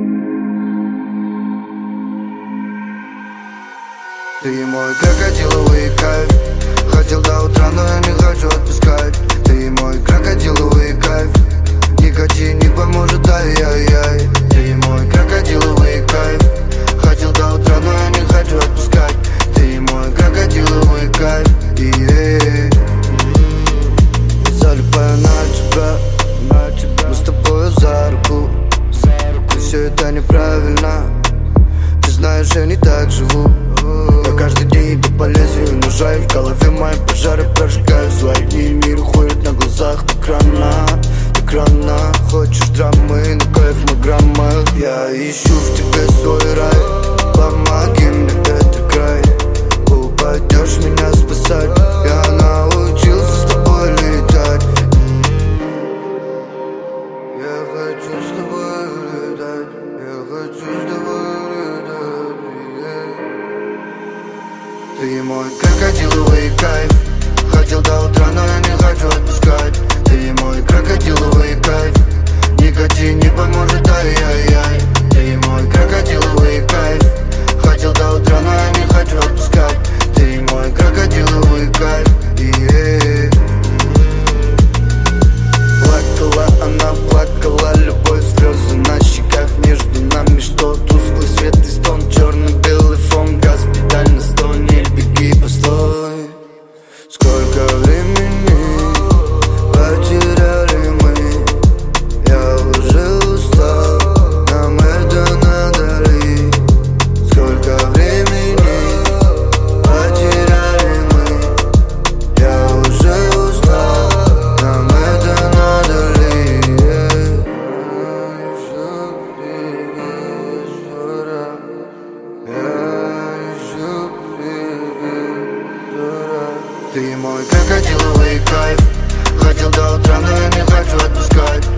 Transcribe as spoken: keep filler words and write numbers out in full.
Ты мой крокодиловый кайф. Хотел до утра, но я не хочу отпускать. Ты мой крокодиловый кайф. Никотин не поможет, ай-яй-яй. Ты мой крокодиловый кайф. Хотел до утра, но я не хочу отпускать. Ты мой крокодиловый кайф. Yeah. Залипаю на тебя, на тебя. Мы с тобою за руку. И все это неправильно. Ты знаешь, я не так живу. Я каждый день иду по лезвию ножа, и в голове мои пожары прожигаю. Свои дни, мир уходит на глазах. Так рано, так рано. Хочешь драмы, но кайф на граммах. Я ищу в тебе свой рай. Помоги мне, это край. Упадешь меня спасать. Я научился с тобой летать. Я хочу с тобой летать. Я хочу с тобой летать. Ты мой крокодиловый кайф. Хотел до утра, но я не хочу отпускать. Ты мой крокодиловый кайф. Никотин не поможет, ай-яй-яй. Ты мой крокодиловый кайф. Хотел до утра, но я не хочу отпускать. Ты мой крокодиловый кайф. Yeah. Плакала, она плакала, любовь, слезы на щеках. Между нами что, тусклый свет и стон. Черно-белый фон, газ, педаль на сто. Не беги, постой. Сколько времени потеряли мы. Я уже устал, нам это надо ли? Сколько времени потеряли мы. Я уже устал, нам это надо ли? Ты мой крокодиловый кайф. Хотел до утра, но я не хочу отпускать.